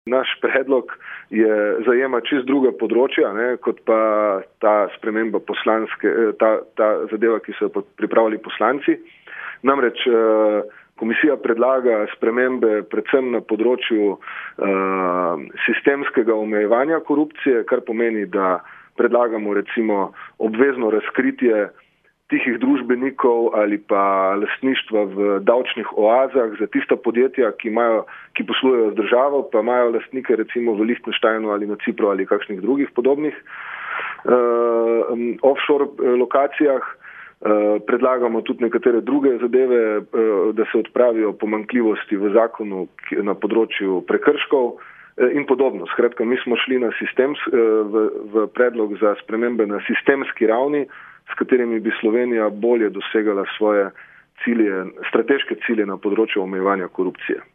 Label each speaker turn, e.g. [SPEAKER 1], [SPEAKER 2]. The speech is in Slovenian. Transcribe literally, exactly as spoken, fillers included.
[SPEAKER 1] Naš predlog je zajema čist druga področja, ne, kot pa ta sprememba poslanske, ta, ta zadeva, ki so jo pripravili poslanci. Namreč komisija predlaga spremembe predvsem na področju uh, sistemskega omejevanja korupcije, kar pomeni, da predlagamo recimo obvezno razkritje tihih družbenikov ali pa lastništva v davčnih oazah za tista podjetja, ki, imajo, ki poslujejo z državo, pa imajo lastnike recimo v Lichtensteinu ali na Cipru ali kakšnih drugih podobnih uh, offshore lokacijah. Uh, predlagamo tudi nekatere druge zadeve, uh, da se odpravijo pomanjkljivosti v zakonu na področju prekrškov uh, in podobno. Skratka, mi smo šli na sistems, uh, v, v predlog za spremembe na sistemski ravni, s katerimi bi Slovenija bolje dosegala svoje cilje, strateške cilje na področju omejevanja korupcije.